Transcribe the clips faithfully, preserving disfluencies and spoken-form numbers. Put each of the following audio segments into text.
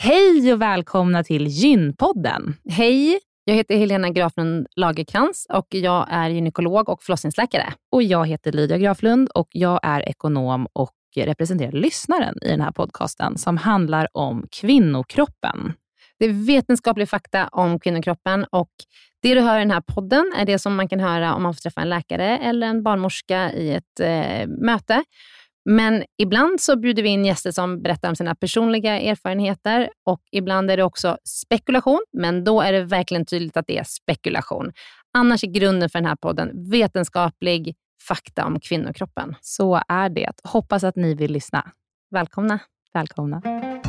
Hej och välkomna till Gynpodden. Hej, jag heter Helena Graflund Lagerkrans och jag är gynekolog och förlossningsläkare. Och jag heter Lydia Graflund och jag är ekonom och representerar lyssnaren i den här podcasten som handlar om kvinnokroppen. Det är vetenskaplig fakta om kvinnokroppen och det du hör i den här podden är det som man kan höra om man får träffa en läkare eller en barnmorska i ett eh, möte. Men ibland så bjuder vi in gäster som berättar om sina personliga erfarenheter och ibland är det också spekulation, men då är det verkligen tydligt att det är spekulation. Annars är grunden för den här podden vetenskaplig fakta om kvinnokroppen. Så är det. Hoppas att ni vill lyssna. Välkomna. Välkomna.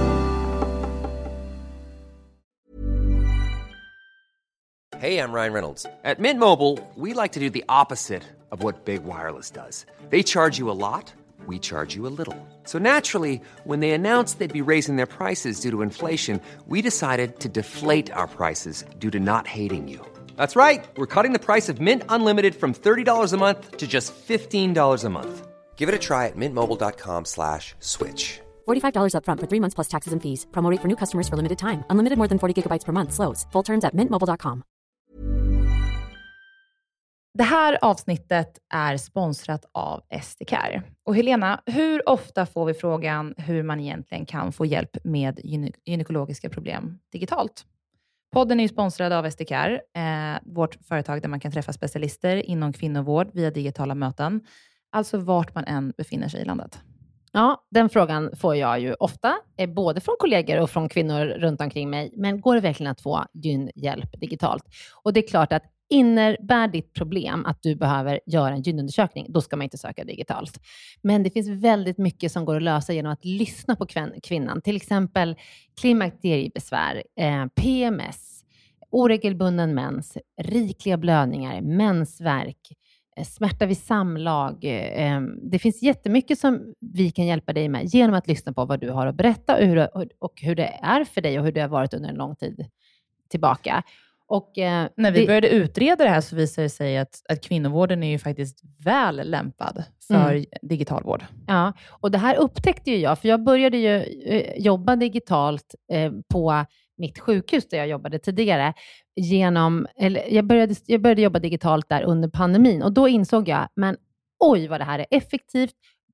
Hey, I'm Ryan Reynolds. At Mint Mobile, we like to do the opposite of what Big Wireless does. They charge you a lot. We charge you a little. So naturally, when they announced they'd be raising their prices due to inflation, we decided to deflate our prices due to not hating you. That's right. We're cutting the price of Mint Unlimited from thirty dollars a month to just fifteen dollars a month. Give it a try at mintmobile.com slash switch. forty-five dollars up front for three months plus taxes and fees. Promo rate for new customers for limited time. Unlimited more than forty gigabytes per month. Slows full terms at mint mobile dot com. Det här avsnittet är sponsrat av Estecare. Och Helena, hur ofta får vi frågan hur man egentligen kan få hjälp med gyne- gynekologiska problem digitalt? Podden är ju sponsrad av Estecare, eh, vårt företag där man kan träffa specialister inom kvinnovård via digitala möten. Alltså vart man än befinner sig i landet. Ja, den frågan får jag ju ofta, eh, både från kollegor och från kvinnor runt omkring mig. Men går det verkligen att få gynhjälp digitalt? Och det är klart att innebär ditt problem att du behöver göra en gynundersökning, då ska man inte söka digitalt. Men det finns väldigt mycket som går att lösa genom att lyssna på kvin- kvinnan. Till exempel klimakteriebesvär, eh, P M S, oregelbunden mens, rikliga blödningar, mensvärk, eh, smärta vid samlag. Eh, det finns jättemycket som vi kan hjälpa dig med genom att lyssna på vad du har att berätta och hur, och hur det är för dig och hur det har varit under en lång tid tillbaka. Och, eh, När vi det, började utreda det här så visade det sig att, att kvinnovården är ju faktiskt väl lämpad för mm. digital vård. Ja, och det här upptäckte ju jag, för jag började ju eh, jobba digitalt eh, på mitt sjukhus där jag jobbade tidigare. Genom, eller jag, började, jag började jobba digitalt där under pandemin och då insåg jag, men oj vad det här är effektivt.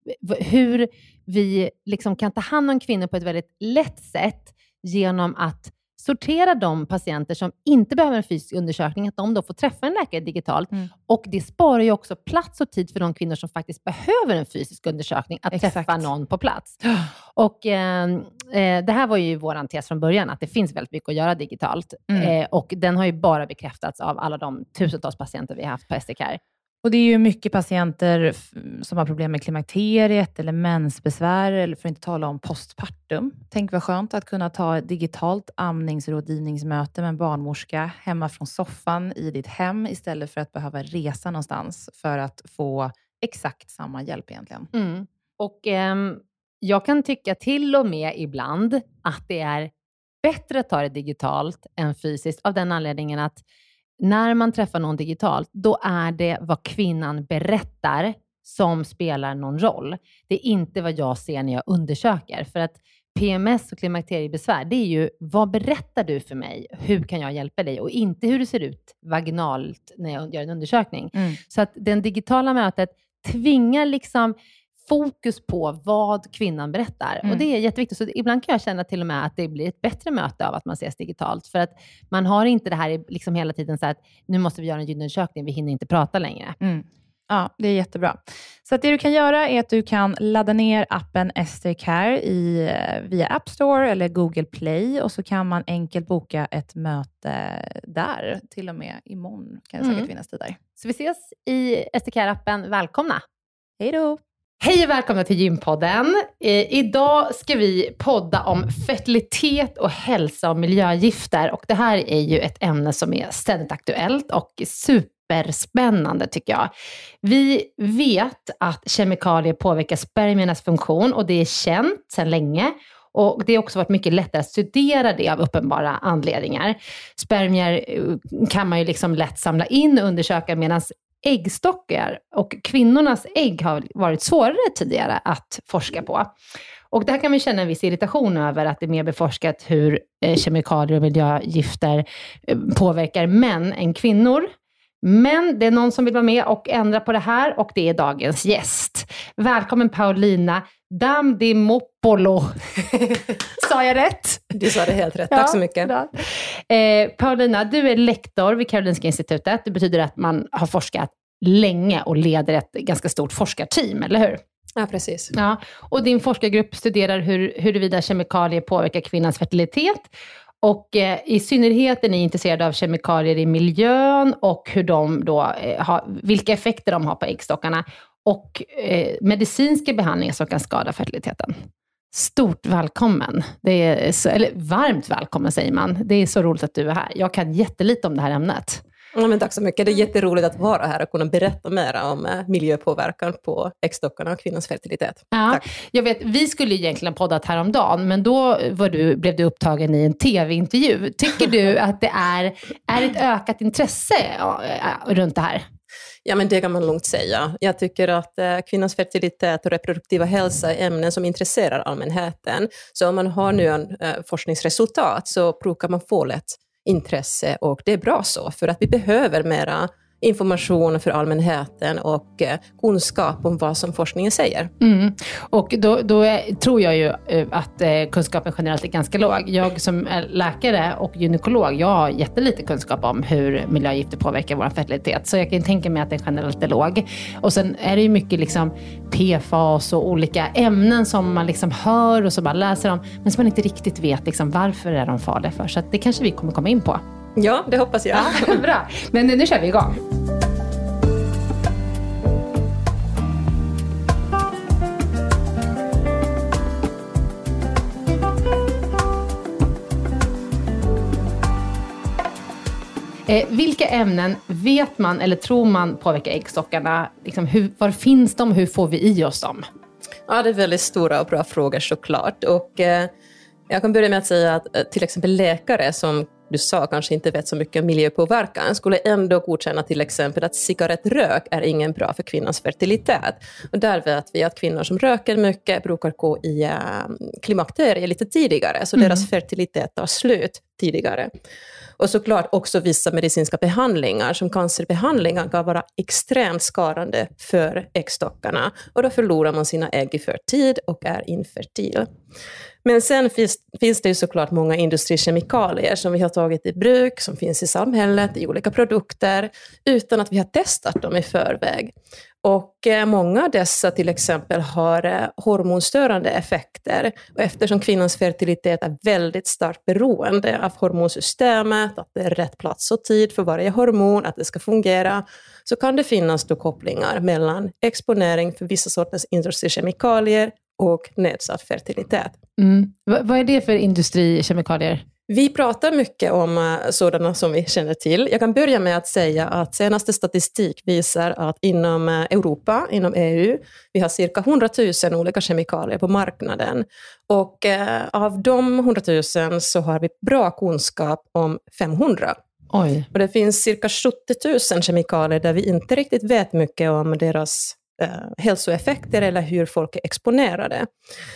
Hur vi liksom kan ta hand om kvinnor på ett väldigt lätt sätt genom att sortera de patienter som inte behöver en fysisk undersökning, att de då får träffa en läkare digitalt. Mm. Och det sparar ju också plats och tid för de kvinnor som faktiskt behöver en fysisk undersökning, att Exakt. träffa någon på plats. Och eh, det här var ju våran tes från början, att det finns väldigt mycket att göra digitalt. Mm. Eh, och den har ju bara bekräftats av alla de tusentals patienter vi har haft på Estecare. Och det är ju mycket patienter f- som har problem med klimakteriet eller mensbesvär, eller för att inte tala om postpartum. Tänk vad skönt att kunna ta ett digitalt amningsrådgivningsmöte med en barnmorska hemma från soffan i ditt hem istället för att behöva resa någonstans för att få exakt samma hjälp egentligen. Mm. Och ehm, jag kan tycka till och med ibland att det är bättre att ta det digitalt än fysiskt av den anledningen att när man träffar någon digitalt, då är det vad kvinnan berättar som spelar någon roll. Det är inte vad jag ser när jag undersöker. För att P M S och klimakteriebesvär, det är ju vad berättar du för mig? Hur kan jag hjälpa dig? Och inte hur det ser ut vaginalt när jag gör en undersökning. Mm. Så att den digitala mötet tvingar liksom fokus på vad kvinnan berättar. Mm. Och det är jätteviktigt. Så ibland kan jag känna till och med att det blir ett bättre möte av att man ses digitalt. För att man har inte det här liksom hela tiden så att nu måste vi göra en gynundersökning, vi hinner inte prata längre. Mm. Ja, det är jättebra. Så att det du kan göra är att du kan ladda ner appen Estecare i, via App Store eller Google Play. Och så kan man enkelt boka ett möte där. Till och med imorgon kan det säkert mm. finnas tid där. Så vi ses i Estecare-appen. Välkomna! Hej då! Hej och välkomna till Gynpodden. Eh, idag ska vi podda om fertilitet och hälsa och miljögifter. Och det här är ju ett ämne som är ständigt aktuellt och superspännande tycker jag. Vi vet att kemikalier påverkar spermiernas funktion och det är känt sedan länge. Och det har också varit mycket lättare att studera det av uppenbara anledningar. Spermier kan man ju liksom lätt samla in och undersöka medan äggstockar och kvinnornas ägg har varit svårare tidigare att forska på. Och där kan vi känna en viss irritation över att det är mer beforskat hur eh, kemikalier och miljögifter eh, påverkar män än kvinnor. Men det är någon som vill vara med och ändra på det här, och det är dagens gäst. Välkommen Paulina Damdimopolo. Sa jag rätt? Du sa det helt rätt. Tack ja, så mycket. Eh, Paulina, du är lektor vid Karolinska institutet. Det betyder att man har forskat länge och leder ett ganska stort forskarteam, eller hur? Ja, precis. Ja, och din forskargrupp studerar hur, huruvida kemikalier påverkar kvinnans fertilitet. Och eh, i synnerhet är ni intresserade av kemikalier i miljön och hur de då, eh, har, vilka effekter de har på äggstockarna. Och eh, medicinska behandlingar som kan skada fertiliteten. Stort välkommen. Det är så, eller varmt välkommen säger man. Det är så roligt att du är här. Jag kan jättelite om det här ämnet. Ja, men tack så mycket. Det är jätteroligt att vara här och kunna berätta mer om miljöpåverkan på äggstockarna och kvinnans fertilitet. Ja, tack. Jag vet, vi skulle egentligen poddat häromdagen, men då var du, blev du upptagen i en tv-intervju. Tycker du att det är, är ett ökat intresse runt det här? Ja, men det kan man lugnt säga. Jag tycker att eh, kvinnans fertilitet och reproduktiva hälsa är ämnen som intresserar allmänheten. Så om man har nu en eh, forskningsresultat så brukar man få lätt intresse, och det är bra så, för att vi behöver mera information för allmänheten och eh, kunskap om vad som forskningen säger. Mm. Och då, då är, tror jag ju eh, att eh, kunskapen generellt är ganska låg. Jag som är läkare och gynekolog, jag har jättelite kunskap om hur miljögifter påverkar vår fertilitet. Så jag kan tänka mig att den generellt är låg. Och sen är det ju mycket liksom P F A S och olika ämnen som man liksom hör och så bara läser om, men som man inte riktigt vet liksom varför är de farliga för. Så att det kanske vi kommer komma in på. Ja, det hoppas jag. Ja, bra. Men nu, nu kör vi igång. Eh, vilka ämnen vet man eller tror man påverkar äggstockarna? Liksom, hur, var finns de? Hur får vi i oss dem? Ja, det är väldigt stora och bra frågor såklart. Och, eh, jag kan börja med att säga att eh, till exempel läkare som du sa kanske inte vet så mycket om miljöpåverkan skulle ändå godkänna till exempel att cigarettrök är ingen bra för kvinnans fertilitet. Och där vet vi att kvinnor som röker mycket brukar gå i äh, klimakteriet lite tidigare, så mm. deras fertilitet tar slut tidigare. Och såklart också vissa medicinska behandlingar som cancerbehandlingar kan vara extremt skadande för äggstockarna, och då förlorar man sina ägg i förtid och är infertil. Men sen finns, finns det ju såklart många industrikemikalier som vi har tagit i bruk, som finns i samhället, i olika produkter, utan att vi har testat dem i förväg. Och eh, många av dessa till exempel har eh, hormonstörande effekter. Och eftersom kvinnans fertilitet är väldigt starkt beroende av hormonsystemet, att det är rätt plats och tid för varje hormon, att det ska fungera, så kan det finnas då kopplingar mellan exponering för vissa sorters industrikemikalier och nedsatt fertilitet. Mm. V- vad är det för industrikemikalier? Vi pratar mycket om uh, sådana som vi känner till. Jag kan börja med att säga att senaste statistik visar att inom uh, Europa, inom E U, vi har cirka hundratusen olika kemikalier på marknaden. Och uh, av de hundratusen så har vi bra kunskap om femhundra. Oj. Och det finns cirka sjuttio tusen kemikalier där vi inte riktigt vet mycket om deras Uh, hälsoeffekter eller hur folk är exponerade.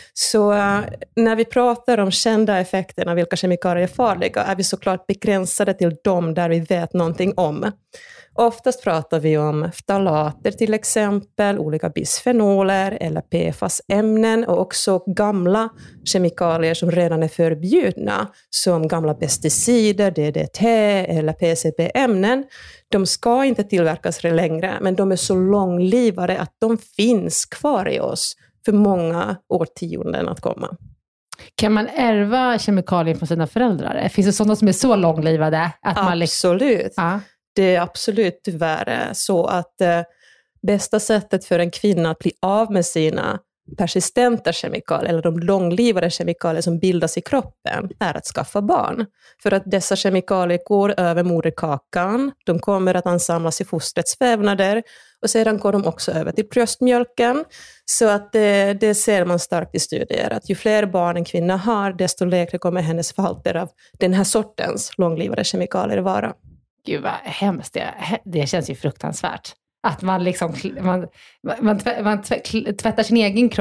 Så uh, när vi pratar om kända effekterna, vilka kemikalier är farliga, är vi såklart begränsade till dem där vi vet någonting om. Oftast pratar vi om ftalater till exempel, olika bisfenoler eller P F A S-ämnen, och också gamla kemikalier som redan är förbjudna, som gamla pesticider, D D T eller P C B-ämnen. De ska inte tillverkas längre, men de är så långlivade att de finns kvar i oss för många årtionden att komma. Kan man ärva kemikalier från sina föräldrar? Finns det sådana som är så långlivade? Att man absolut. Liksom... Ja. Det är absolut tyvärr så att eh, bästa sättet för en kvinna att bli av med sina persistenta kemikalier eller de långlivade kemikalier som bildas i kroppen är att skaffa barn. För att dessa kemikalier går över moderkakan, de kommer att ansamlas i fostrets vävnader och sedan går de också över till bröstmjölken. Så att det, det ser man starkt i studier, att ju fler barn en kvinna har, desto lägre kommer hennes halter av den här sortens långlivade kemikalier vara. Gud vad hemskt, det, det känns ju fruktansvärt. Att man liksom man, man, man tvättar sin egen kropp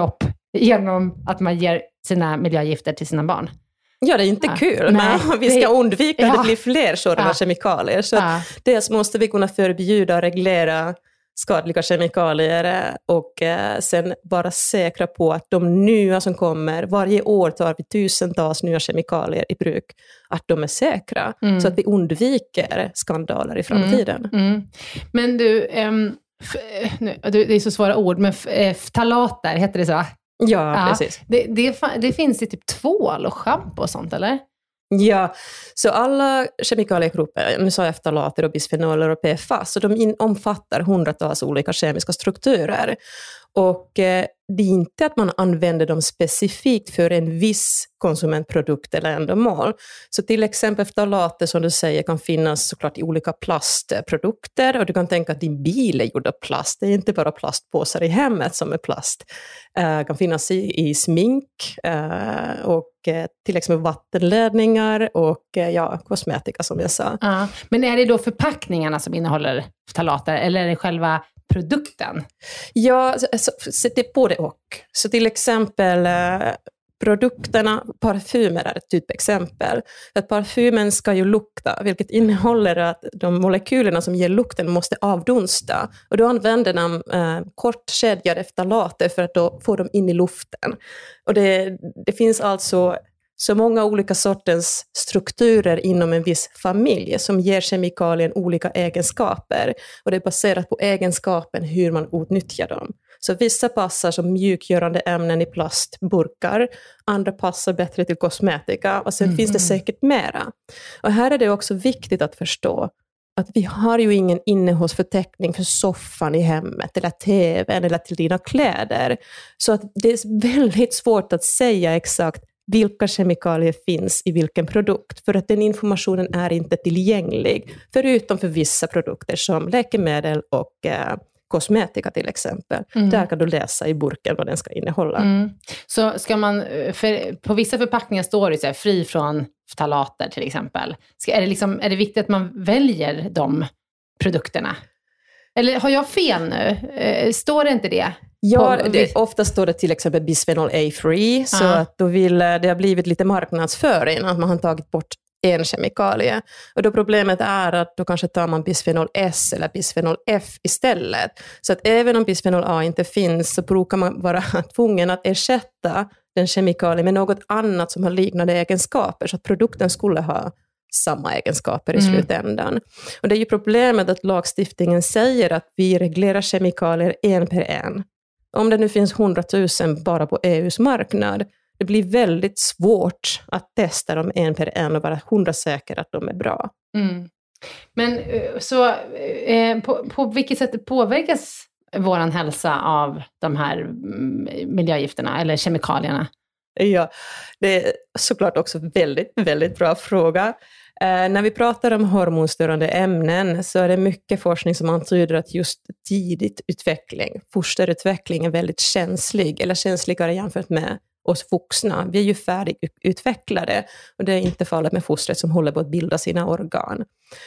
genom att man ger sina miljögifter till sina barn. Ja, det är inte ja. kul, Nej, men vi ska det... undvika ja. att det blir fler sådana ja. kemikalier. Så ja. dels måste vi kunna förbjuda och reglera skadliga kemikalier och eh, sen vara säkra på att de nya som kommer, varje år tar vi tusentals nya kemikalier i bruk, att de är säkra mm. så att vi undviker skandaler i framtiden. Mm. Mm. Men du, um, f- nu, det är så svåra ord, men f- ftalater, heter det så? Ja, ja, precis. Det, det, det finns i typ tvål och schampo och sånt, eller? Ja, så alla kemikaliegrupper, nu sa jag ftalater och bisfenoler och P F A S, så de in, omfattar hundratals olika kemiska strukturer. Och eh, det är inte att man använder dem specifikt för en viss konsumentprodukt eller ändamål. Så till exempel ftalater som du säger kan finnas såklart i olika plastprodukter, och du kan tänka att din bil är gjord av plast. Det är inte bara plastpåsar i hemmet som är plast. Det uh, kan finnas i, i smink uh, och uh, till exempel vattenledningar och uh, ja, kosmetika som jag sa. Ja, men är det då förpackningarna som innehåller ftalater eller är det själva produkten? Ja, så, så det är både och. Så till exempel eh, produkterna, parfymer är ett typexempel. Att parfymen ska ju lukta, vilket innehåller att de molekylerna som ger lukten måste avdunsta. Och då använder de eh, kortkedjade ftalater för att då få dem in i luften. Och det, det finns alltså så många olika sorters strukturer inom en viss familj som ger kemikalien olika egenskaper. Och det är baserat på egenskapen hur man utnyttjar dem. Så vissa passar som mjukgörande ämnen i plastburkar, andra passar bättre till kosmetika och sen mm. finns det säkert mera. Och här är det också viktigt att förstå att vi har ju ingen innehållsförteckning för soffan i hemmet eller tvn eller till dina kläder. Så att det är väldigt svårt att säga exakt vilka kemikalier finns i vilken produkt, för att den informationen är inte tillgänglig, förutom för vissa produkter som läkemedel och eh, kosmetika till exempel. Mm. Där kan du läsa i burken vad den ska innehålla. Mm. Så ska man, för, på vissa förpackningar står det så här, fri från ftalater till exempel. Ska, är, det liksom, är det viktigt att man väljer de produkterna? Eller har jag fel nu? Eh, står det inte det? Ja, det, ofta står det till exempel bisphenol A-free, så uh-huh. att då vill, det har blivit lite marknadsföring att man har tagit bort en kemikalie. Och då problemet är att då kanske tar man bisphenol S eller bisphenol F istället. Så att även om bisphenol A inte finns så brukar man vara tvungen att ersätta den kemikalien med något annat som har liknande egenskaper, så att produkten skulle ha samma egenskaper i mm. slutändan. Och det är ju problemet att lagstiftningen säger att vi reglerar kemikalier en per en. Om det nu finns hundratusen bara på E U:s marknad, det blir väldigt svårt att testa dem en per en och vara hundra säker att de är bra. Mm. Men så eh, på, på vilket sätt påverkas vår hälsa av de här miljögifterna eller kemikalierna? Ja, det är såklart också väldigt, väldigt bra fråga. Eh, när vi pratar om hormonstörande ämnen så är det mycket forskning som antyder att just tidigt utveckling, fosterutveckling är väldigt känslig, eller känsligare jämfört med oss vuxna. Vi är ju färdigutvecklade och det är inte fallet med fostret som håller på att bilda sina organ.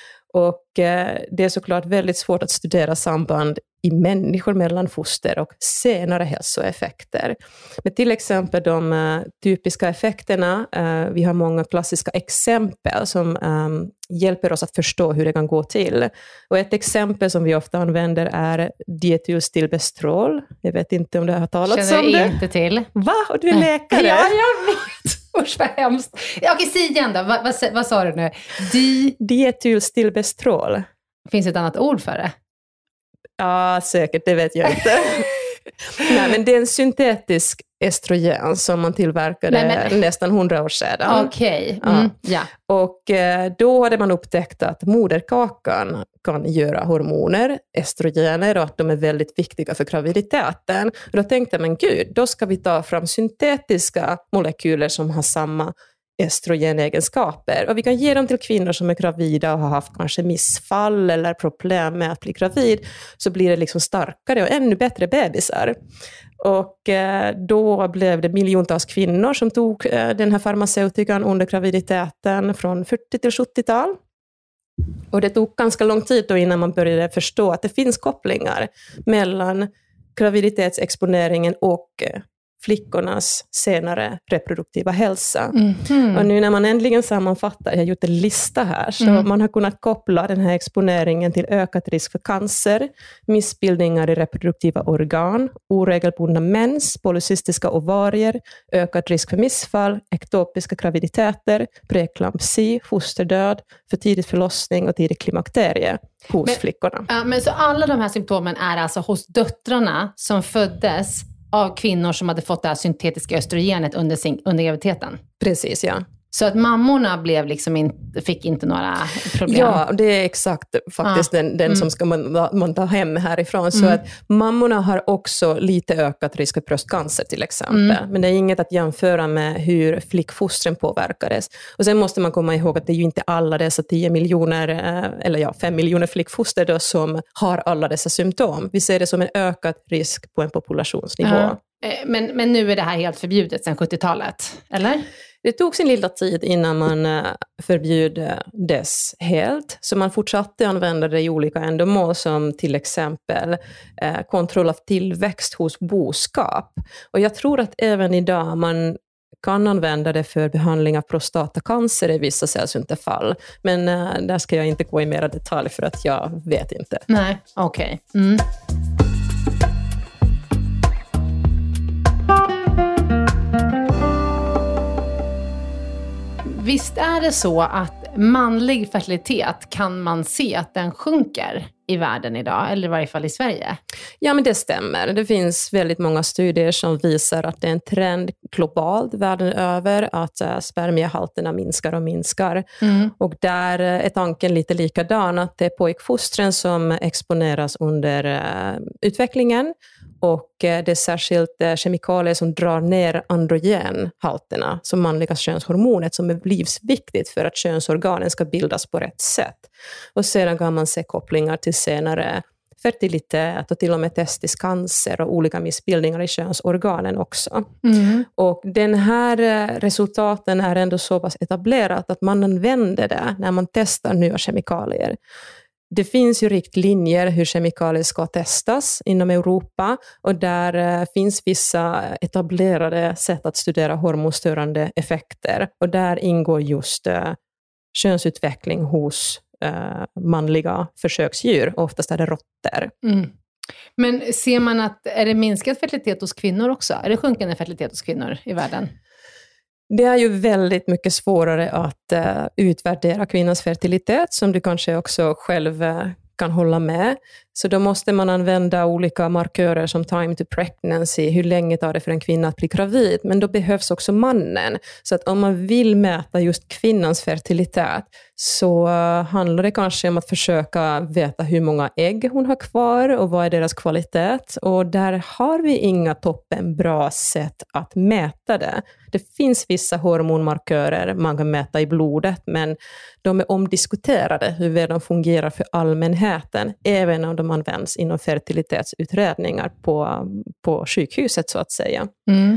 Och eh, det är såklart väldigt svårt att studera samband i människor mellan foster och senare hälsoeffekter. Men till exempel de uh, typiska effekterna, uh, vi har många klassiska exempel som um, hjälper oss att förstå hur det kan gå till. Och ett exempel som vi ofta använder är dietylstilbestrol. Jag vet inte om det har talats om det. Känner inte till. Va? Och du är läkare? Ja, jag vet. Usch, vad hemskt. Okej, säg igen då. Vad, vad, vad sa du nu? Di... Dietylstilbestrol. Finns det ett annat ord för det? Ja, säkert. Det vet jag inte. Nej, men det är en syntetisk estrogen som man tillverkade Nej, men... nästan hundra år sedan. Okej. Okay. Mm, ja. Ja. Och eh, då hade man upptäckt att moderkakan kan göra hormoner, estrogener, och att de är väldigt viktiga för graviditeten. Och då tänkte man, gud, då ska vi ta fram syntetiska molekyler som har samma estrogenegenskaper. Och vi kan ge dem till kvinnor som är gravida och har haft kanske missfall eller problem med att bli gravid, så blir det liksom starkare och ännu bättre bebisar. Och eh, då blev det miljontals kvinnor som tog eh, den här farmaceutikan under graviditeten från fyrtio till sjuttiotal. Och det tog ganska lång tid då innan man började förstå att det finns kopplingar mellan graviditetsexponeringen och flickornas senare reproduktiva hälsa. Mm. Och nu när man äntligen sammanfattar, jag har gjort en lista här, så Mm. man har kunnat koppla den här exponeringen till ökad risk för cancer, missbildningar i reproduktiva organ, oregelbundna mens, polycystiska ovarier, ökad risk för missfall, ektopiska graviditeter, preeklampsi, fosterdöd, för tidig förlossning och tidig klimakterie hos Men- flickorna. Ja, men så alla de här symptomen är alltså hos döttrarna som föddes av kvinnor som hade fått det här syntetiska östrogenet under, sin, under graviditeten. Precis, ja. Så att mammorna blev liksom inte, fick inte några problem. Ja, det är exakt faktiskt Ah. den, den Mm. som ska man, man ta hem härifrån. Så Mm. att mammorna har också lite ökat risk för bröstcancer till exempel. Mm. Men det är inget att jämföra med hur flickfostren påverkades. Och sen måste man komma ihåg att det är ju inte alla dessa tio miljoner, eh, eller ja, fem miljoner flickfoster då, som har alla dessa symptom. Vi ser det som en ökad risk på en populationsnivå. Ja. Eh, Men, men nu är det här helt förbjudet sedan sjuttiotalet, eller? Det tog sin lilla tid innan man eh, förbjöd dess helt. Så man fortsatte använda det i olika ändamål som till exempel eh, kontroll av tillväxt hos boskap. Och jag tror att även idag man kan använda det för behandling av prostatacancer i vissa sällsynta fall. Men eh, där ska jag inte gå i mera detalj för att jag vet inte. Nej, okej. Okay. Mm. Visst är det så att manlig fertilitet kan man se att den sjunker i världen idag, eller i varje fall i Sverige? Ja, men det stämmer. Det finns väldigt många studier som visar att det är en trend globalt världen över att uh, spermiehalterna minskar och minskar. Mm. Och där är tanken lite likadan, att det är pojkfostren som exponeras under uh, utvecklingen. Och uh, det är särskilt uh, kemikalier som drar ner androgenhalterna, som manliga könshormonet, som är livsviktigt för att könsorganen ska bildas på rätt sätt. Och sedan kan man se kopplingar till senare fertilitet och till och med testiscancer och olika missbildningar i könsorganen också. Mm. Och den här resultaten är ändå så pass etablerat att man använder det när man testar nya kemikalier. Det finns ju riktlinjer hur kemikalier ska testas inom Europa, och där finns vissa etablerade sätt att studera hormonstörande effekter, och där ingår just könsutveckling hos Uh, manliga försöksdjur, oftast är det råttor. Mm. Men ser man att, är det minskad fertilitet hos kvinnor också? Är det sjunkande fertilitet hos kvinnor i världen? Det är ju väldigt mycket svårare att uh, utvärdera kvinnans fertilitet, som du kanske också själv uh, kan hålla med. Så då måste man använda olika markörer som time to pregnancy, hur länge tar det för en kvinna att bli gravid, men då behövs också mannen. Så att om man vill mäta just kvinnans fertilitet, så handlar det kanske om att försöka veta hur många ägg hon har kvar och vad är deras kvalitet. Och där har vi inga toppenbra sätt att mäta det. Det finns vissa hormonmarkörer man kan mäta i blodet, men de är omdiskuterade hur väl de fungerar för allmänheten, även om de används inom fertilitetsutredningar på, på sjukhuset så att säga. Mm.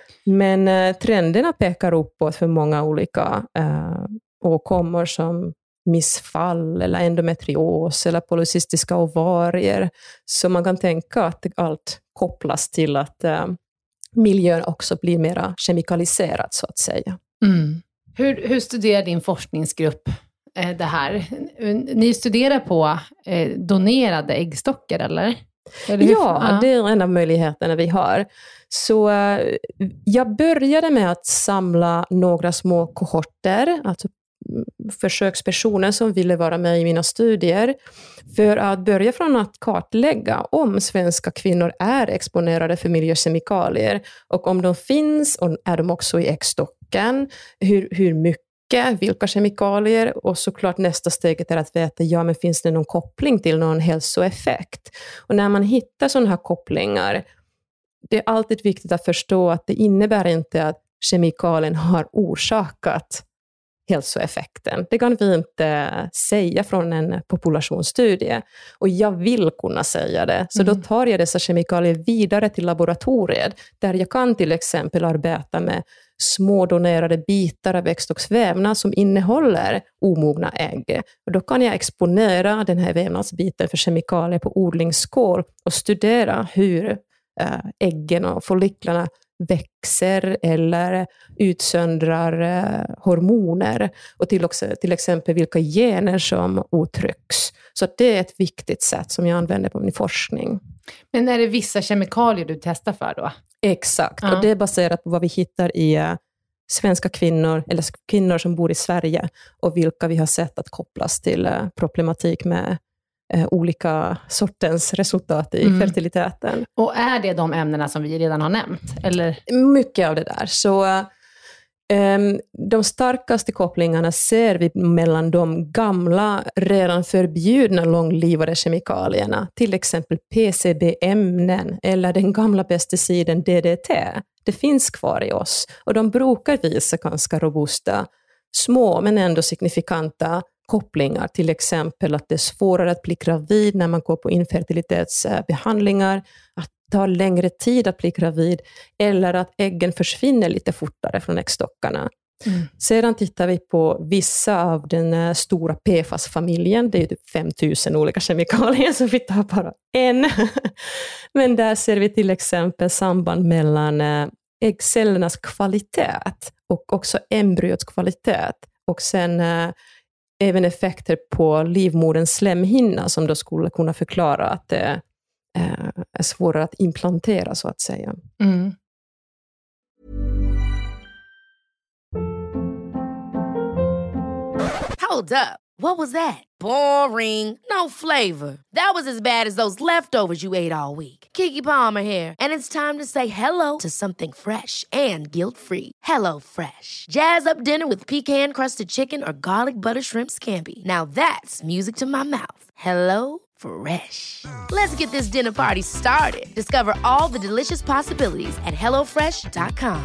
Men eh, trenderna pekar uppåt för många olika eh, åkommor som missfall eller endometrios eller polycystiska ovarier. Så man kan tänka att allt kopplas till att eh, miljön också blir mer kemikaliserad så att säga. Mm. Hur, hur studerar din forskningsgrupp eh, det här? Ni studerar på eh, donerade äggstockar, eller? eller hur? Ja, ja, det är en av möjligheterna vi har. Så eh, jag började med att samla några små kohorter, alltså försökspersoner som ville vara med i mina studier, för att börja från att kartlägga om svenska kvinnor är exponerade för miljökemikalier, och om de finns, och är de också i äggstocken, hur, hur mycket, vilka kemikalier, och såklart nästa steget är att veta, ja men finns det någon koppling till någon hälsoeffekt? Och när man hittar sådana här kopplingar, det är alltid viktigt att förstå att det innebär inte att kemikalien har orsakat hälsoeffekten. Det kan vi inte säga från en populationsstudie. Och jag vill kunna säga det. Så mm. då tar jag dessa kemikalier vidare till laboratoriet, där jag kan till exempel arbeta med små donerade bitar av växtstocksvävnad som innehåller omogna ägg. Och då kan jag exponera den här vävnadsbiten för kemikalier på odlingsskål och studera hur äggen och folliklarna växer eller utsöndrar eh, hormoner. Och till, också, till exempel vilka gener som uttrycks. Så det är ett viktigt sätt som jag använder på min forskning. Men är det vissa kemikalier du testar för då? Exakt, Ja. och det är baserat på vad vi hittar i uh, svenska kvinnor, eller kvinnor som bor i Sverige, och vilka vi har sett att kopplas till uh, problematik med uh, olika sortens resultat i mm. fertiliteten. Och är det de ämnena som vi redan har nämnt? Eller? Mycket av det där. Så uh, um, de starkaste kopplingarna ser vi mellan de gamla, redan förbjudna långlivade kemikalierna, till exempel P C B-ämnen eller den gamla pesticiden D D T. Det finns kvar i oss, och de brukar visa ganska robusta, små men ändå signifikanta kopplingar, till exempel att det är svårare att bli gravid när man går på infertilitetsbehandlingar, att det tar längre tid att bli gravid, eller att äggen försvinner lite fortare från äggstockarna. Mm. Sedan tittar vi på vissa av den stora P F A S-familjen. Det är ju typ fem tusen olika kemikalier, så vi tar bara en. Men där ser vi till exempel samband mellan äggcellernas kvalitet och också embryots kvalitet. Och sen äh, även effekter på livmoderns slemhinna, som då skulle kunna förklara att det äh, är svårare att implantera, så att säga. Mm. Hold up. What was that? Boring. No flavor. That was as bad as those leftovers you ate all week. Keke Palmer here, and it's time to say hello to something fresh and guilt-free. Hello Fresh. Jazz up dinner with pecan-crusted chicken or garlic butter shrimp scampi. Now that's music to my mouth. Hello Fresh. Let's get this dinner party started. Discover all the delicious possibilities at hello fresh dot com.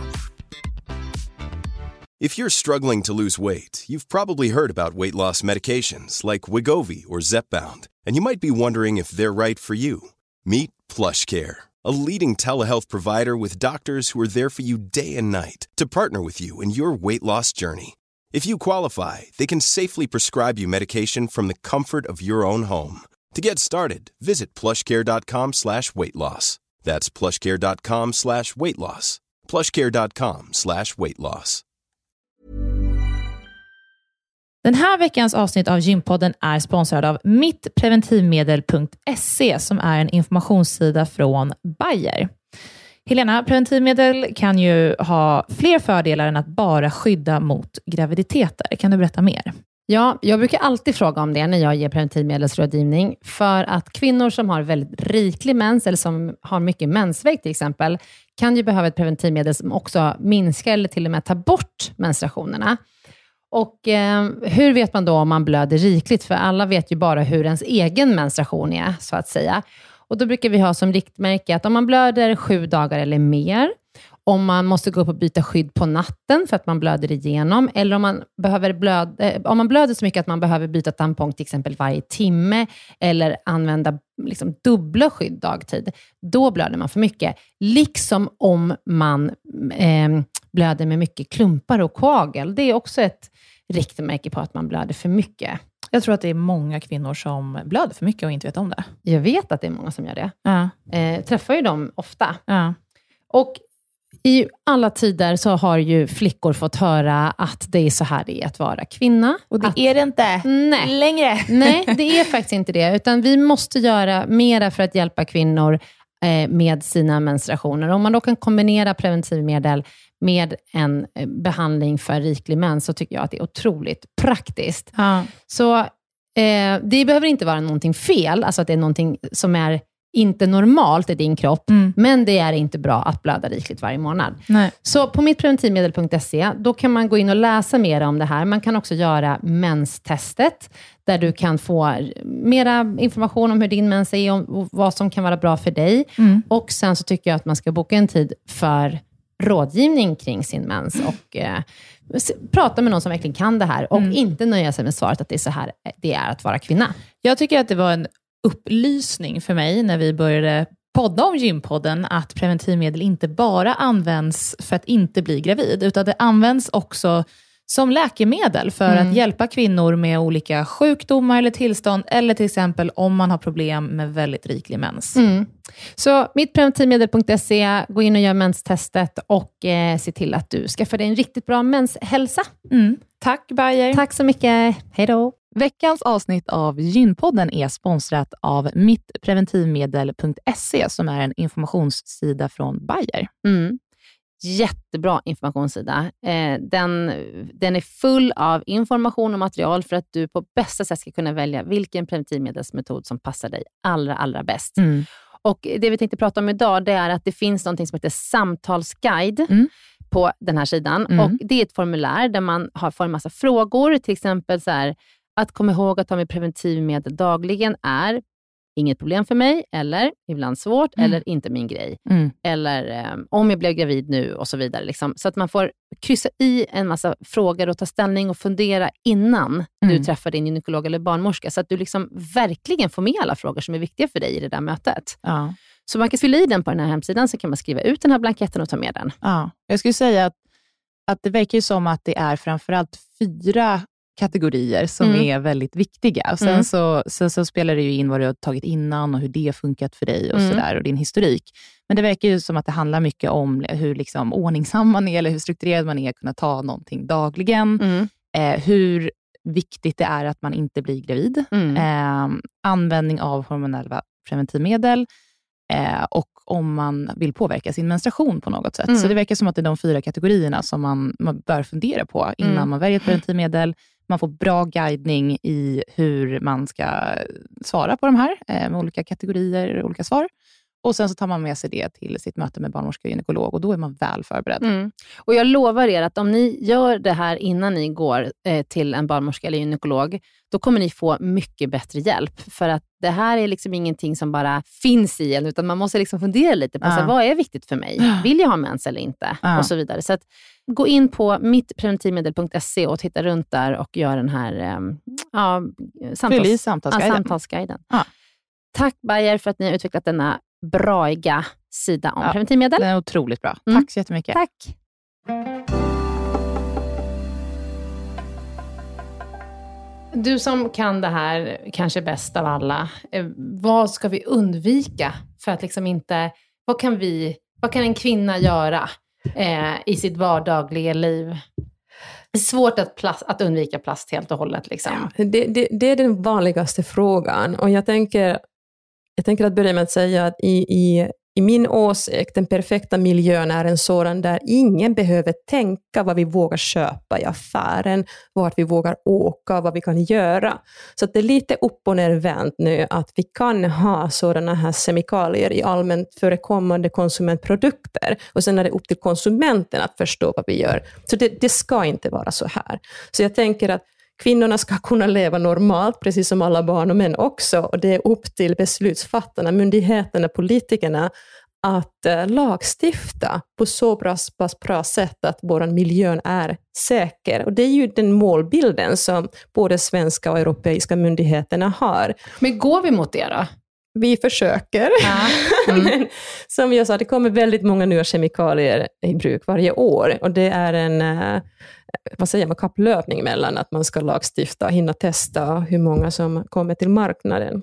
If you're struggling to lose weight, you've probably heard about weight loss medications like Wegovy or Zepbound, and you might be wondering if they're right for you. Meet PlushCare, a leading telehealth provider with doctors who are there for you day and night to partner with you in your weight loss journey. If you qualify, they can safely prescribe you medication from the comfort of your own home. To get started, visit plushcare.com slash weight loss. That's plushcare.com slash weight loss. plushcare.com slash weight loss. Den här veckans avsnitt av Gympodden är sponsrad av mittpreventivmedel punkt se, som är en informationssida från Bayer. Helena, preventivmedel kan ju ha fler fördelar än att bara skydda mot graviditeter. Kan du berätta mer? Ja, jag brukar alltid fråga om det när jag ger preventivmedelsrådgivning, för att kvinnor som har väldigt riklig mens eller som har mycket mensvärk till exempel kan ju behöva ett preventivmedel som också minskar eller till och med tar bort menstruationerna. Och eh, hur vet man då om man blöder rikligt? För alla vet ju bara hur ens egen menstruation är, så att säga. Och då brukar vi ha som riktmärke att om man blöder sju dagar eller mer, om man måste gå upp och byta skydd på natten för att man blöder igenom, eller om man, behöver blöda, eh, om man blöder så mycket att man behöver byta tampong till exempel varje timme, eller använda liksom dubbla skydd dagtid, då blöder man för mycket. Liksom om man eh, blöder med mycket klumpar och koagel. Det är också ett riktmärke på att man blöder för mycket. Jag tror att det är många kvinnor som blöder för mycket och inte vet om det. Jag vet att det är många som gör det. Ja. Eh, träffar ju dem ofta. Ja. Och i alla tider så har ju flickor fått höra att det är så här det är att vara kvinna. Och det att, är det inte nej, längre. Nej, det är faktiskt inte det. Utan vi måste göra mera för att hjälpa kvinnor eh, med sina menstruationer. Om man då kan kombinera preventivmedel med en eh, behandling för riklig mens, så tycker jag att det är otroligt praktiskt. Ja. Så eh, det behöver inte vara någonting fel. Alltså att det är någonting som är inte normalt i din kropp, mm. men det är inte bra att blöda rikligt varje månad. Nej. Så på mittpreventivmedel punkt se, då kan man gå in och läsa mer om det här. Man kan också göra menstestet, där du kan få mera information om hur din mens är och vad som kan vara bra för dig. Mm. Och sen så tycker jag att man ska boka en tid för rådgivning kring sin mens och eh, prata med någon som verkligen kan det här och mm. inte nöja sig med svaret att det är så här det är att vara kvinna. Jag tycker att det var en upplysning för mig när vi började podda om Gympodden, att preventivmedel inte bara används för att inte bli gravid, utan det används också som läkemedel för Mm. att hjälpa kvinnor med olika sjukdomar eller tillstånd, eller till exempel om man har problem med väldigt riklig mens. Mm. Så mittpreventivmedel punkt se, gå in och gör menstestet och eh, se till att du skaffar dig en riktigt bra menshälsa. Mm. Tack Bayer. Tack så mycket. Hej då. Veckans avsnitt av Gynpodden är sponsrat av mittpreventivmedel punkt se som är en informationssida från Bayer. Mm. Jättebra informationssida. Eh, den, den är full av information och material för att du på bästa sätt ska kunna välja vilken preventivmedelsmetod som passar dig allra, allra bäst. Mm. Och det vi tänkte prata om idag, det är att det finns något som heter samtalsguide Mm. på den här sidan. Mm. Och det är ett formulär där man har får en massa frågor, till exempel så här, att komma ihåg att ta med preventivmedel dagligen är inget problem för mig, eller ibland svårt, Mm. eller inte min grej. Mm. Eller eh, om jag blev gravid nu och så vidare. Liksom. Så att man får kryssa i en massa frågor och ta ställning och fundera innan Mm. du träffar din gynekolog eller barnmorska. Så att du liksom verkligen får med alla frågor som är viktiga för dig i det där mötet. Ja. Så man kan fylla i den på den här hemsidan, så kan man skriva ut den här blanketten och ta med den. Ja. Jag skulle säga att, att det verkar ju som att det är framförallt fyra kategorier som Mm. är väldigt viktiga. Och sen, Mm. så, sen så spelar det ju in vad du har tagit innan och hur det har funkat för dig och Mm. sådär, och din historik. Men det verkar ju som att det handlar mycket om hur liksom ordningsam man är eller hur strukturerad man är att kunna ta någonting dagligen. Mm. Eh, hur viktigt det är att man inte blir gravid. Mm. Eh, användning av hormonella preventivmedel. Eh, och om man vill påverka sin menstruation på något sätt. Mm. Så det verkar som att det är de fyra kategorierna som man, man bör fundera på innan Mm. man väljer ett preventivmedel. Man får bra guidning i hur man ska svara på de här eh, med olika kategorier, olika svar. Och sen så tar man med sig det till sitt möte med barnmorska och gynekolog och då är man väl förberedd. Mm. Och jag lovar er att om ni gör det här innan ni går eh, till en barnmorska eller gynekolog, då kommer ni få mycket bättre hjälp. För att det här är liksom ingenting som bara finns i en, utan man måste liksom fundera lite på Ja. så här, vad är viktigt för mig? Vill jag ha mens eller inte? Ja. Och så vidare. Så att gå in på mittpreventivmedel punkt se och titta runt där och gör den här eh, ja, samtals- Fyll i ja, samtalsguiden. samtalsguiden. Ja. Tack Bayer för att ni har utvecklat denna braiga sida om Ja. preventivmedel. Den är otroligt bra. Mm. Tack så jättemycket. Tack. Du som kan det här kanske bäst av alla, eh, vad ska vi undvika för att liksom inte, vad kan vi, vad kan en kvinna göra eh, i sitt vardagliga liv? Det är svårt att, plast, att undvika plast helt och hållet. Liksom. Det, det, det är den vanligaste frågan. Och jag tänker, jag tänker att börja med att säga att i, i, i min åsikt, den perfekta miljön är en sådan där ingen behöver tänka vad vi vågar köpa i affären, vart vi vågar åka, vad vi kan göra. Så att det är lite upp och ner vänt nu att vi kan ha sådana här kemikalier i allmänt förekommande konsumentprodukter. Och sen är det upp till konsumenten att förstå vad vi gör. Så det, det ska inte vara så här. Så jag tänker att kvinnorna ska kunna leva normalt, precis som alla barn och män också. Och det är upp till beslutsfattarna, myndigheterna, politikerna att eh, lagstifta på så bra, pass bra sätt att vår miljön är säker. Och det är ju den målbilden som både svenska och europeiska myndigheterna har. Men går vi mot det då? Vi försöker. Ja. Mm. Men som jag sa, det kommer väldigt många nya kemikalier i bruk varje år. Och det är en eh, vad säger man, kapplöpning mellan att man ska lagstifta och hinna testa hur många som kommer till marknaden.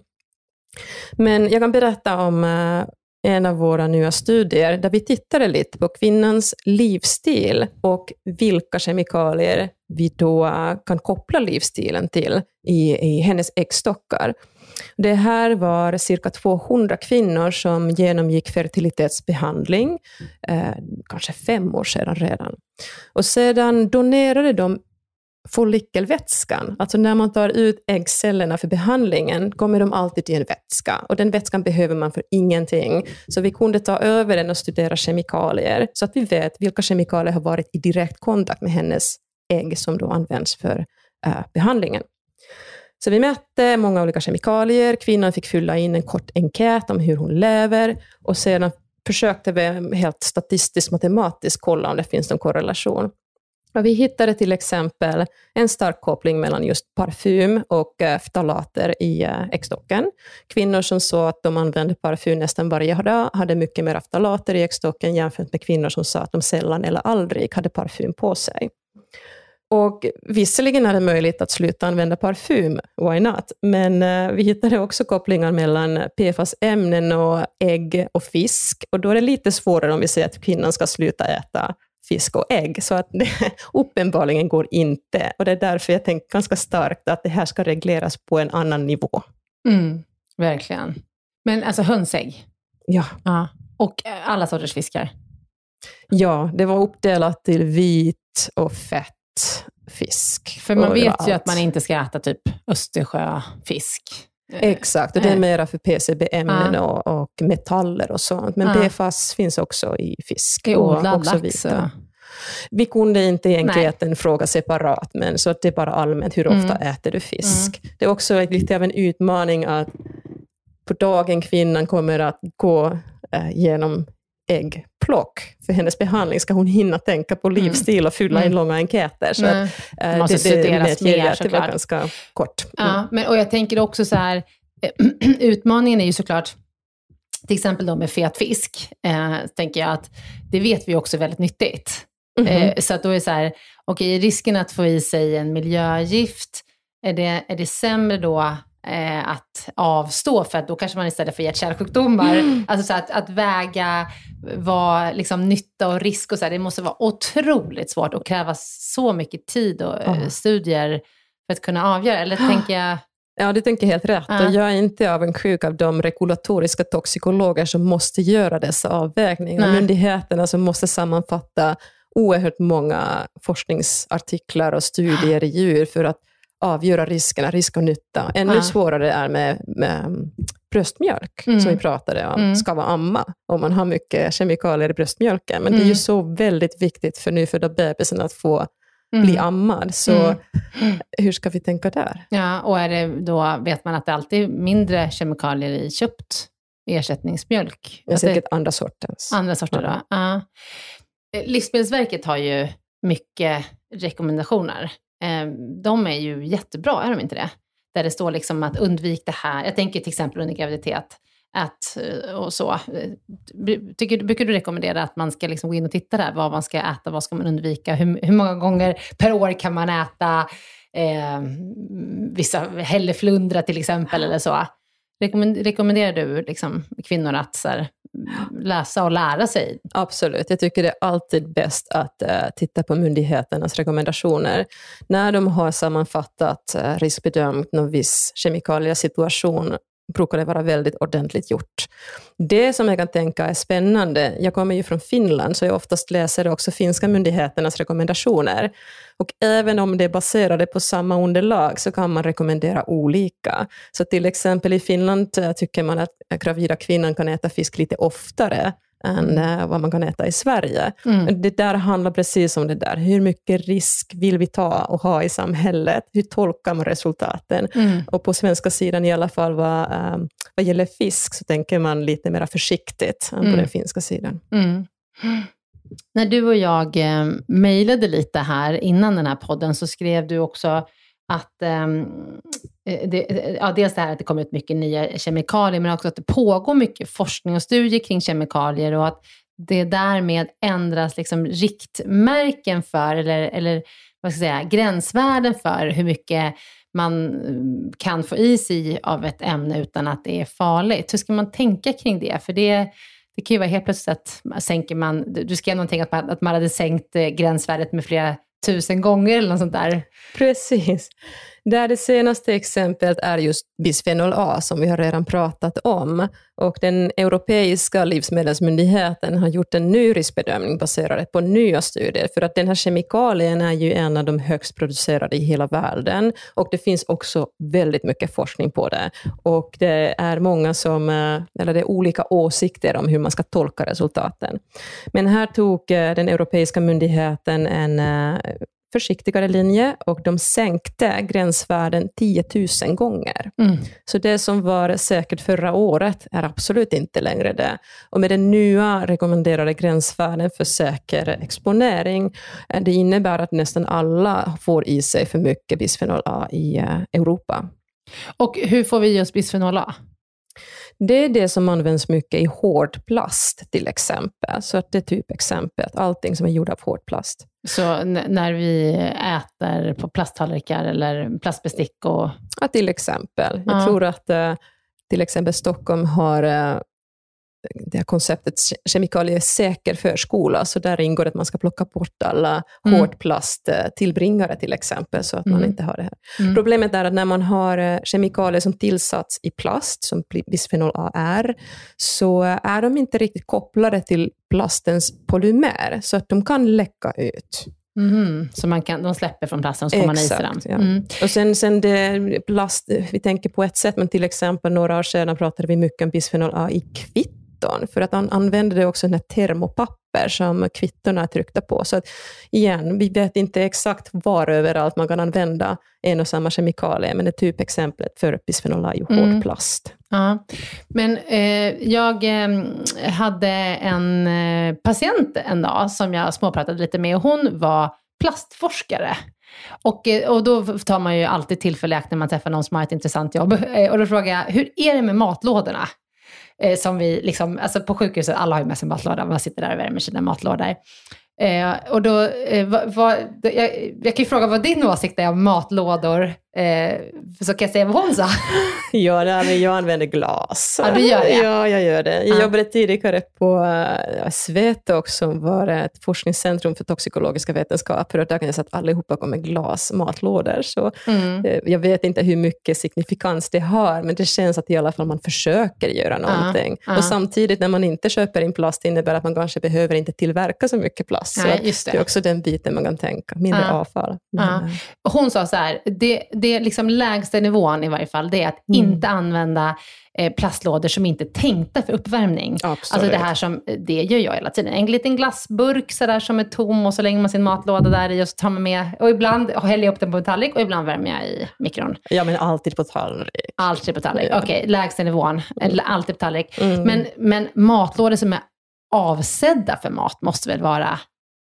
Men jag kan berätta om eh, en av våra nya studier där vi tittade lite på kvinnans livsstil och vilka kemikalier vi då eh, kan koppla livsstilen till i, i hennes äggstockar. Det här var cirka tvåhundra kvinnor som genomgick fertilitetsbehandling, eh, kanske fem år sedan redan. Och sedan donerade de follikelvätskan. Alltså när man tar ut äggcellerna för behandlingen kommer de alltid i en vätska. Och den vätskan behöver man för ingenting. Så vi kunde ta över den och studera kemikalier så att vi vet vilka kemikalier har varit i direkt kontakt med hennes ägg som då används för eh, behandlingen. Så vi mätte många olika kemikalier. Kvinnan fick fylla in en kort enkät om hur hon lever. Och sedan försökte vi helt statistiskt matematiskt kolla om det finns någon korrelation. Och vi hittade till exempel en stark koppling mellan just parfym och äh, ftalater i äh, äggstocken. Kvinnor som sa att de använde parfym nästan varje dag hade mycket mer ftalater i äggstocken jämfört med kvinnor som sa att de sällan eller aldrig hade parfym på sig. Och visserligen är det möjligt att sluta använda parfym, why not? Men uh, vi hittade också kopplingar mellan P F A S-ämnen och ägg och fisk. Och då är det lite svårare om vi säger att kvinnan ska sluta äta fisk och ägg. Så att det uppenbarligen går inte. Och det är därför jag tänker ganska starkt att det här ska regleras på en annan nivå. Mm, verkligen. Men alltså hönsägg? Ja. Ja. Och alla sorters fiskar? Ja, det var uppdelat till vit och fett fisk. För man vet ju allt. att man inte ska äta typ Östersjöfisk. Exakt, och det är mera för P C B-ämnen ja. och, och metaller och sånt. Men ja. P F A S finns också i fisk. I och också lax. vita. Vi kunde inte i enkäten fråga separat, men så att det är bara allmänt. Hur ofta mm. äter du fisk? Mm. Det är också lite av en utmaning att på dagen kvinnan kommer att gå äh, genom äggplock för hennes behandling ska hon hinna tänka på livsstil och fylla mm. in långa enkäter. Så mm. att, måste det, studeras det, det, mer, det var ganska kort. Mm. Ja, men, och jag tänker också så här, utmaningen är ju såklart, till exempel då med fet fisk, eh, tänker jag att det vet vi också är väldigt nyttigt. Mm-hmm. Eh, så att då är det så här, okej, risken att få i sig en miljögift, är det, är det sämre då Eh, att avstå, för att då kanske man istället för hjärt-kärlsjukdomar, mm. alltså så att, att väga vad liksom nytta och risk och så här, det måste vara otroligt svårt och kräva så mycket tid och mm. eh, studier för att kunna avgöra, eller tänker jag? Ja, du tänker helt rätt. Uh. Och jag är inte avundsjuk av de regulatoriska toxikologer som måste göra dessa avvägningar. Nej. Myndigheterna som måste sammanfatta oerhört många forskningsartiklar och studier i djur för att avgöra riskerna, risk och nytta. Ännu ja. svårare är med, med bröstmjölk, mm. som vi pratade om, mm. ska vara amma om man har mycket kemikalier i bröstmjölken. Men mm. det är ju så väldigt viktigt för nyfödda bebisen att få mm. bli ammad. Så mm. hur ska vi tänka där? Ja, och är det då, vet man att det alltid är mindre kemikalier i köpt ersättningsmjölk? Det är säkert det, andra sortens. Andra sorter då? Ja. Livsmedelsverket har ju mycket rekommendationer. De är ju jättebra, är de inte det? Där det står liksom att undvika det här. Jag tänker till exempel under graviditet. Att, och så. Tycker, brukar du rekommendera att man ska liksom gå in och titta där? Vad man ska äta, vad ska man undvika? Hur, hur många gånger per år kan man äta eh, vissa hälleflundra till exempel eller så? Rekommenderar du liksom kvinnor att så här, läsa och lära sig? Absolut, jag tycker det är alltid bäst att uh, titta på myndigheternas rekommendationer. När de har sammanfattat, uh, riskbedömt någon viss kemikaliesituation brukar det vara väldigt ordentligt gjort. Det som jag kan tänka är spännande, jag kommer ju från Finland så jag oftast läser också finska myndigheternas rekommendationer. Och även om det är baserade på samma underlag så kan man rekommendera olika. Så till exempel i Finland tycker man att gravida kvinnan kan äta fisk lite oftare än uh, vad man kan äta i Sverige. Mm. Det där handlar precis om det där. Hur mycket risk vill vi ta och ha i samhället? Hur tolkar man resultaten? Mm. Och på svenska sidan i alla fall vad, um, vad gäller fisk så tänker man lite mer försiktigt än mm. på den finska sidan. Mm. När du och jag eh, mejlade lite här innan den här podden så skrev du också att eh, det, ja, dels det här att det kommer ut mycket nya kemikalier men också att det pågår mycket forskning och studier kring kemikalier och att det därmed ändras liksom riktmärken för eller, eller vad ska jag säga, gränsvärden för hur mycket man kan få i sig av ett ämne utan att det är farligt. Hur ska man tänka kring det? För det, det kan ju vara helt plötsligt att sänker man, du skrev någonting att man, att man hade sänkt gränsvärdet med flera tusen gånger eller något sånt där. Precis. Där det senaste exemplet är just bisfenol A som vi har redan pratat om. Och den europeiska livsmedelsmyndigheten har gjort en ny riskbedömning baserad på nya studier. För att den här kemikalien är ju en av de högst producerade i hela världen. Och det finns också väldigt mycket forskning på det. Och det är många som, eller det är olika åsikter om hur man ska tolka resultaten. Men här tog den europeiska myndigheten en försiktigare linje och de sänkte gränsvärden tio tusen gånger. Mm. Så det som var säkert förra året är absolut inte längre det. Och med den nya rekommenderade gränsvärden för säker exponering, det innebär att nästan alla får i sig för mycket bisfenol A i Europa. Och hur får vi just bisfenol A? Det är det som används mycket i hård plast till exempel. Så att det är typ exempel, att allting som är gjort av hård plast. Så n- när vi äter på plasttallrikar eller plastbestick och... Ja, till exempel. Jag Ja. tror att uh, till exempel Stockholm har uh, det här konceptet kemikaliesäker förskola, så där ingår att man ska plocka bort alla Mm. hård plasttillbringare till exempel, så att man Mm. inte har det här. Mm. Problemet är att när man har uh, kemikalier som tillsats i plast, som bisfenol A är, så uh, är de inte riktigt kopplade till plastens polymer, så att de kan läcka ut. Mhm. Så man kan, de släpper från plasten och så får man i sig den. ja. Mm. Och sen, sen det plast, vi tänker på ett sätt, men till exempel några år sedan pratade vi mycket om bisfenol A i kvitton, för att han använde det också när termopapper som kvittorna är tryckta på. Så att igen, vi vet inte exakt var överallt man kan använda en och samma kemikalie, men det är typ exemplet för bisfenol A i hård Mm. plast. Ja, men eh, jag eh, hade en eh, patient en dag som jag småpratade lite med, och hon var plastforskare. Och, eh, och då tar man ju alltid tillfälle i akt när man träffar någon som har ett intressant jobb. Eh, och då frågar jag, hur är det med matlådorna? Eh, som vi liksom, alltså på sjukhuset, alla har ju med sig matlåda, man sitter där och värmer sina matlådor. Eh, och då, eh, vad, vad, jag, jag kan ju fråga vad din åsikt är om matlådor, eh, så kan jag säga vad hon sa. Ja, nej, men jag använder glas. Ja, du gör det? Ja, jag gör det. Jag Ja. jobbade tidigare på uh, Svetok, som var ett forskningscentrum för toxikologiska vetenskaper, och där kan jag säga att allihopa kommer glas matlådor. Så Mm. uh, jag vet inte hur mycket signifikans det har, men det känns att i alla fall man försöker göra någonting. ja. Och samtidigt när man inte köper in plast innebär att man kanske behöver inte tillverka så mycket plast. Nej, så att just det. det är också den biten man kan tänka. Mindre Ja. avfall. Men, Ja. uh, Hon sa så här, det, det är liksom lägsta nivån i varje fall, det är att Mm. inte använda eh, plastlådor som inte är tänkta för uppvärmning. Absolut. Alltså det här som, det gör jag hela tiden. En liten glassburk så där som är tom, och så lägger man sin matlåda där i och så tar man med, och ibland häller jag upp den på en tallrik och ibland värmer jag i mikron. Ja, men alltid på tallrik. Alltid på tallrik. Ja. Okej, lägsta nivån. Eller alltid på tallrik. Mm. Men, men matlådor som är avsedda för mat måste väl vara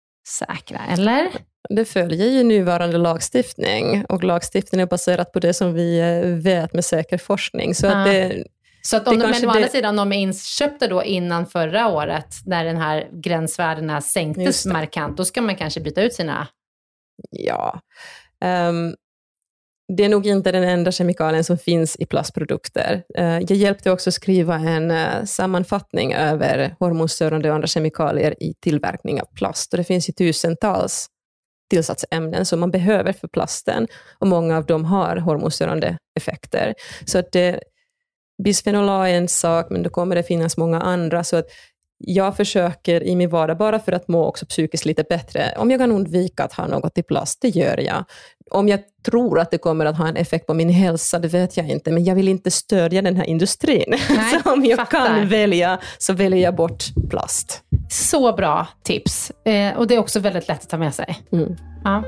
säkra, eller? Det följer ju nuvarande lagstiftning, och lagstiftningen är baserat på det som vi vet med säker forskning. Så Ja. att det, Så att om Det de, men kanske å andra det- sidan, de är inköpta då innan förra året, när den här gränsvärdena Just sänktes det. markant, då ska man kanske byta ut sina... ja, Ehm, det är nog inte den enda kemikalien som finns i plastprodukter. Eh, jag hjälpte också skriva en eh, sammanfattning över hormonstörande och andra kemikalier i tillverkning av plast. Och det finns ju tusentals tillsatsämnen som man behöver för plasten, och många av dem har hormonstörande effekter. Så att det, bisfenol A är en sak, men då kommer det finnas många andra. Så att jag försöker i min vardag, bara för att må också psykiskt lite bättre. Om jag kan undvika att ha något i plast, det gör jag. Om jag tror att det kommer att ha en effekt på min hälsa, det vet jag inte. Men jag vill inte stödja den här industrin. Nej, Så om jag fattar. kan välja, så väljer jag bort plast. Så bra tips. Eh, och det är också väldigt lätt att ta med sig. Mm. Ja.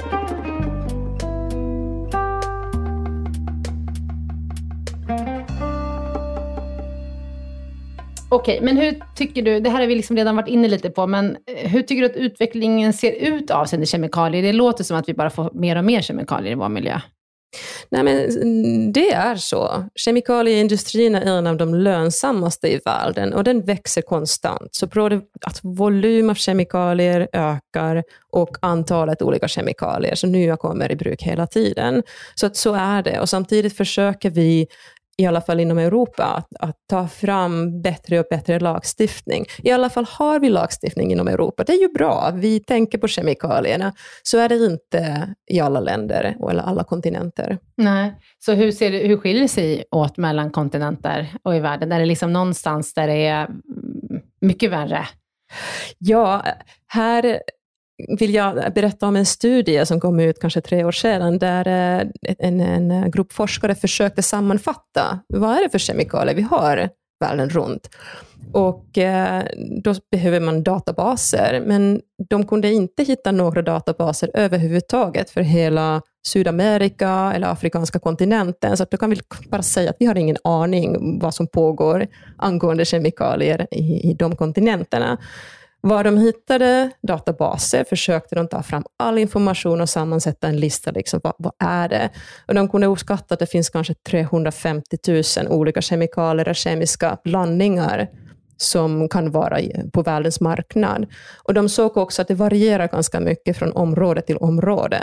Okej, men hur tycker du, det här har vi liksom redan varit inne lite på, men eh, hur tycker du att utvecklingen ser ut avseende kemikalier? Det låter som att vi bara får mer och mer kemikalier i vår miljö. Nej, men det är så. Kemikalieindustrin är en av de lönsammaste i världen, och den växer konstant. Så beror det att volym av kemikalier ökar, och antalet olika kemikalier som nya kommer i bruk hela tiden. Så att så är det. Och samtidigt försöker vi, i alla fall inom Europa, att, att ta fram bättre och bättre lagstiftning. I alla fall har vi lagstiftning inom Europa. Det är ju bra. Vi tänker på kemikalierna. Så är det inte i alla länder eller alla kontinenter. Nej, så hur, ser det, hur skiljer det sig åt mellan kontinenter och i världen? Är det liksom någonstans där det är mm, mycket värre? Ja, här vill jag berätta om en studie som kom ut kanske tre år sedan, där en, en grupp forskare försökte sammanfatta vad är det för kemikalier vi har världen runt. Och eh, då behöver man databaser, men de kunde inte hitta några databaser överhuvudtaget för hela Sydamerika eller afrikanska kontinenten. Så att då kan vi bara säga att vi har ingen aning vad som pågår angående kemikalier i, i de kontinenterna. Var de hittade databaser försökte de ta fram all information och sammansätta en lista. Liksom, vad, vad är det? Och de kunde uppskatta att det finns kanske trehundrafemtio tusen olika kemikalier och kemiska blandningar som kan vara på världens marknad. Och de såg också att det varierar ganska mycket från område till område.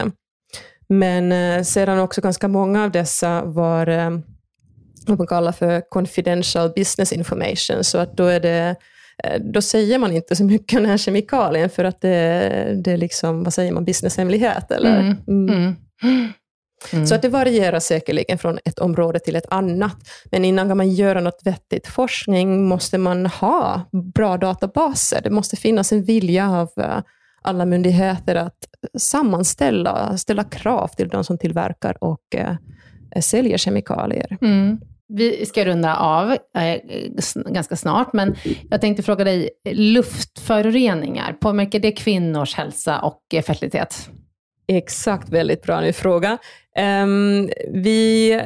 Men eh, sedan också ganska många av dessa var eh, vad man kallar för confidential business information. Så att då är det då säger man inte så mycket om den här kemikalien för att det, det är liksom, vad säger man, businesshemlighet eller? Mm. Mm. Mm. Så att det varierar säkerligen från ett område till ett annat. Men innan kan man göra något vettigt forskning måste man ha bra databaser. Det måste finnas en vilja av alla myndigheter att sammanställa, ställa krav till de som tillverkar och eh, säljer kemikalier. Mm. Vi ska runda av eh, ganska snart, men jag tänkte fråga dig, luftföroreningar, påverkar det kvinnors hälsa och eh, fertilitet? Exakt, väldigt bra nu fråga. Um, vi,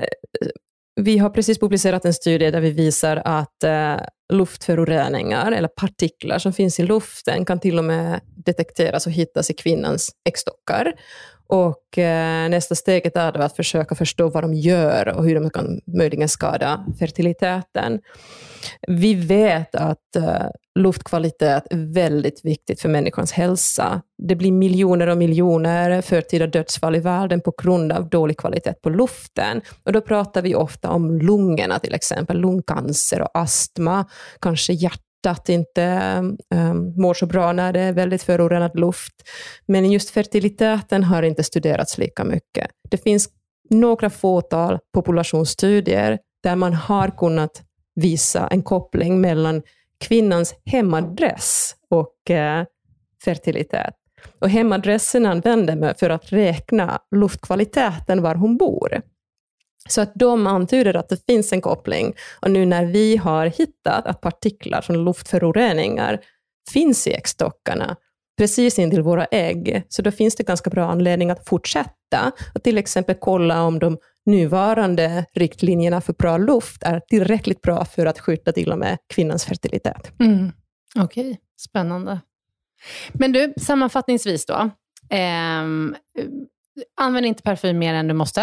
vi har precis publicerat en studie där vi visar att uh, luftföroreningar eller partiklar som finns i luften kan till och med detekteras och hittas i kvinnans äggstockar. Och eh, nästa steget är då att försöka förstå vad de gör och hur de kan möjligen skada fertiliteten. Vi vet att eh, luftkvalitet är väldigt viktigt för människans hälsa. Det blir miljoner och miljoner förtida dödsfall i världen på grund av dålig kvalitet på luften. Och då pratar vi ofta om lungorna, till exempel lungcancer och astma, kanske hjärt att inte um, mår så bra när det är väldigt förorenad luft. Men just fertiliteten har inte studerats lika mycket. Det finns några fåtal populationsstudier där man har kunnat visa en koppling mellan kvinnans hemadress och uh, fertilitet. Och hemadressen använder man för att räkna luftkvaliteten var hon bor. Så att de antyder att det finns en koppling. Och nu när vi har hittat att partiklar från luftföroreningar finns i äggstockarna precis in till våra ägg, så då finns det ganska bra anledning att fortsätta och till exempel kolla om de nuvarande riktlinjerna för bra luft är tillräckligt bra för att skydda till och med kvinnans fertilitet. Mm. Okej, okay. Spännande. Men du, sammanfattningsvis då. Ehm, använd inte parfym mer än du måste.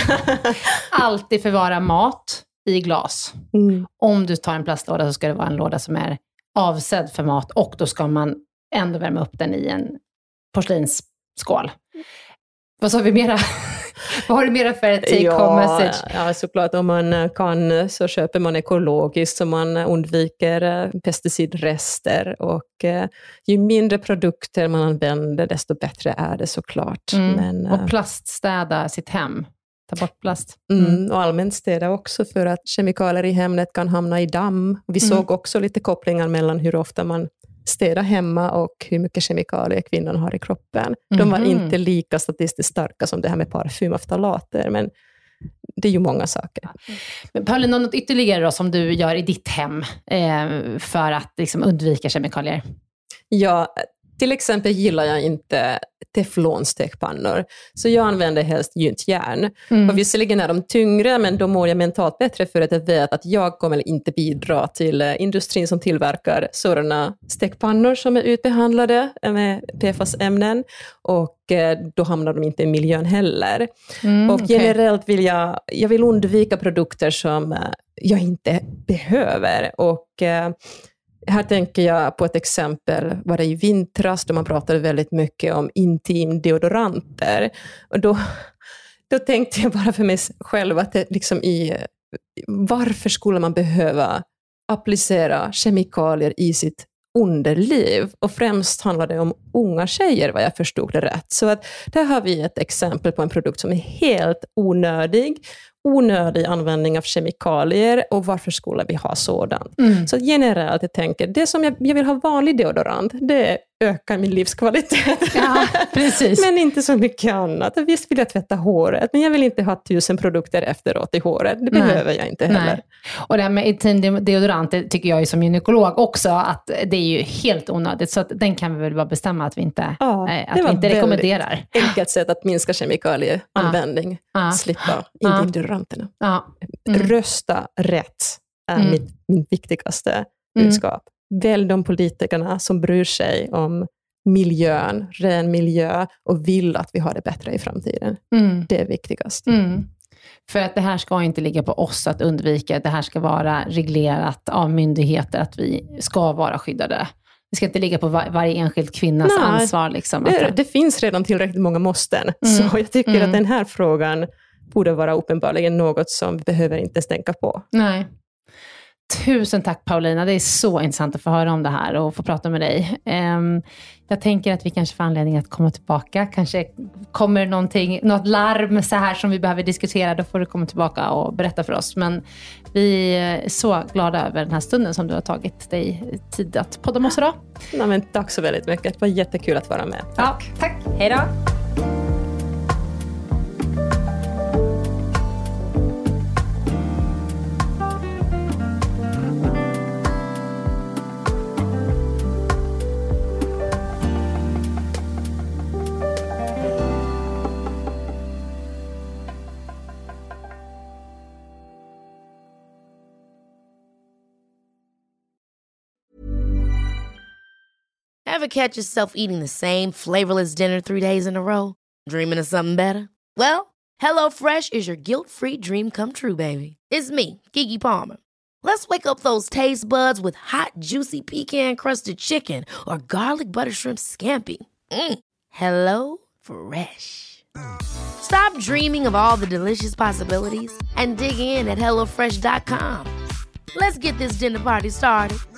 Alltid förvara mat i glas. Mm. Om du tar en plastlåda så ska det vara en låda som är avsedd för mat, och då ska man ändå värma upp den i en porslinsskål. Vad sa vi mera? Vad har du mera för take home ja, message? Ja, såklart om man kan så köper man ekologiskt så man undviker pesticidrester, och eh, ju mindre produkter man använder desto bättre är det såklart. Mm. Men, och plaststäda sitt hem. Ta bort plast. Mm. Mm, och allmänt städa också för att kemikalier i hemmet kan hamna i damm. Vi mm. såg också lite kopplingar mellan hur ofta man städa hemma och hur mycket kemikalier kvinnan har i kroppen. De var mm. inte lika statistiskt starka som det här med parfym och ftalater, men det är ju många saker. Men Paulina, något ytterligare då som du gör i ditt hem eh, för att liksom undvika kemikalier? Ja, till exempel gillar jag inte teflonstekpannor. Så jag använder helst gyntjärn. Mm. Och visserligen är de tyngre, men då mår jag mentalt bättre för att jag vet att jag kommer inte bidra till industrin som tillverkar sådana stekpannor som är utbehandlade med P F A S-ämnen. Och då hamnar de inte i miljön heller. Mm, och okay. generellt vill jag, jag vill undvika produkter som jag inte behöver. Och här tänker jag på ett exempel, var det i vintras då man pratade väldigt mycket om intimdeodoranter. Och då, då tänkte jag bara för mig själv att det liksom i, varför skulle man behöva applicera kemikalier i sitt underliv? Och främst handlar det om unga tjejer, vad jag förstod det rätt. Så att där har vi ett exempel på en produkt som är helt onödig. Onödig användning av kemikalier, och varför skulle vi ha sådant? Mm. Så generellt jag tänker, det som jag, jag vill ha vanlig deodorant, det ökar min livskvalitet. Ja, precis. Men inte så mycket annat. Visst vill jag tvätta håret, men jag vill inte ha tusen produkter efteråt i håret. Det behöver Nej. jag inte heller. Nej. Och det här med intimdeodorant tycker jag ju som gynekolog också att det är ju helt onödigt. Så att den kan vi väl bara bestämma att vi inte, ja, äh, att vi inte rekommenderar. Enkelt sätt att minska kemikalieanvändning. Ja. Slippa Ja. intimdeodoranterna. Ja. Mm. Rösta rätt är Mm. mitt, min viktigaste budskap. Välj de politikerna som bryr sig om miljön, ren miljö och vill att vi har det bättre i framtiden. Mm. Det är viktigast. Mm. För att det här ska inte ligga på oss att undvika. Det här ska vara reglerat av myndigheter att vi ska vara skyddade. Det ska inte ligga på var, varje enskild kvinnas Nej, ansvar. Liksom, det, det finns redan tillräckligt många måsten. Mm. Så jag tycker mm. att den här frågan borde vara uppenbarligen något som vi behöver inte stänka på. Nej. Tusen tack Paulina, det är så intressant att få höra om det här och få prata med dig. Um, jag tänker att vi kanske får anledning att komma tillbaka. Kanske kommer någonting, något larm så här som vi behöver diskutera, då får du komma tillbaka och berätta för oss. Men vi är så glada över den här stunden som du har tagit dig tid att podda med oss idag. Ja, men tack så väldigt mycket, det var jättekul att vara med. Tack. Ja, tack. Hej då. Ever catch yourself eating the same flavorless dinner three days in a row? Dreaming of something better? Well, HelloFresh is your guilt-free dream come true, baby. It's me, Keke Palmer. Let's wake up those taste buds with hot, juicy pecan-crusted chicken or garlic butter shrimp scampi. Mm. Hello Fresh. Stop dreaming of all the delicious possibilities and dig in at hello fresh dot com. Let's get this dinner party started.